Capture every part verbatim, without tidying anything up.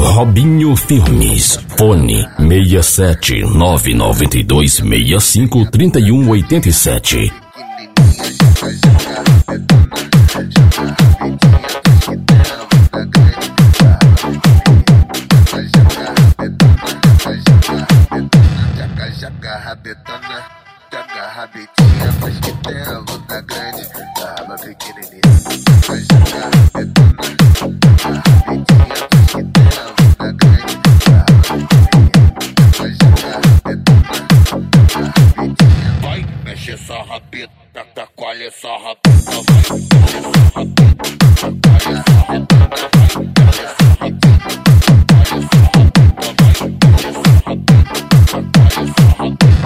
Robinho Filmes. Fone seis sete nove nove dois seis cinco três um oito sete. Joga rabetona, joga rabetinha, faz que tem a luta grande, a raba pequenininha. Vai jogar rabetona, joga rabetinha, faz que tem a luta grande, a raba pequenininha. Vai jogar rabetona, joga rabetinha. Vai, mexe essa rabeta, chacoalha essa rabeta, vai, mexe essa rabeta, chacoalha essa rabeta, vai, mexe essa rabeta, chacoalha essa rabeta, vai, mexe essa rabeta, chacoalha essa rabeta.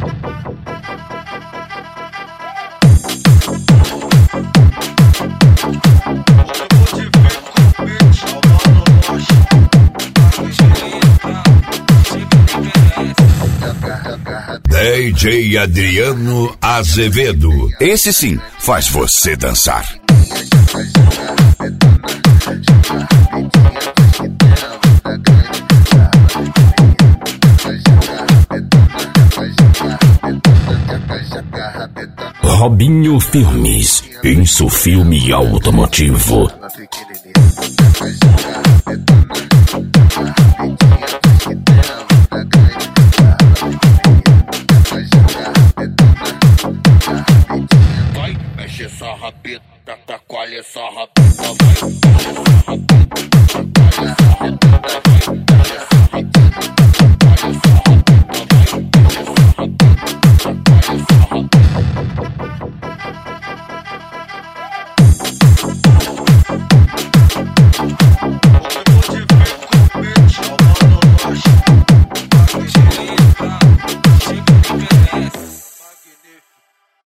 D J Adriano Azevedo. Esse sim faz você dançar. Robinho Filmes. Isso Filme Automotivo.